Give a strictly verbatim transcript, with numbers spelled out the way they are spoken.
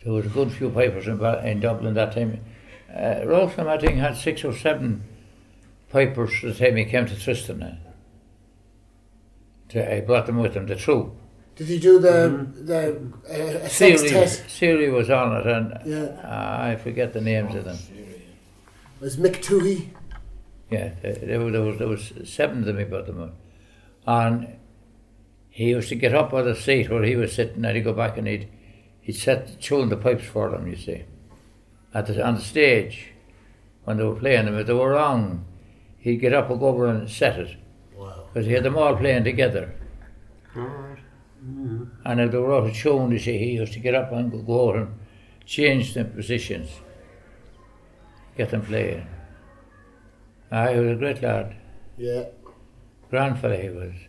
there was a good few pipers in, in Dublin that time. Uh, Rotham, I think, had six or seven pipers the time he came to Tristan. Uh, to, I brought them with him, the troop. Did he do the mm-hmm. the uh, sextet? Siri was on it, and yeah. uh, I forget the names of them. Was Mick Toohey? Yeah, there was, there was there was seven of them he brought them on. And he used to get up on the seat where he was sitting, and he'd go back and he'd he'd set tune the pipes for them, you see. At the, on the stage, when they were playing them, if they were wrong, he'd get up and go over and set it. Wow. Because he had them all playing together. All right. Mm-hmm. And if they were out of tune, you see, he used to get up and go, go over and change the positions, get them playing. Ah, he was a great lad. Yeah. Grand fella he was.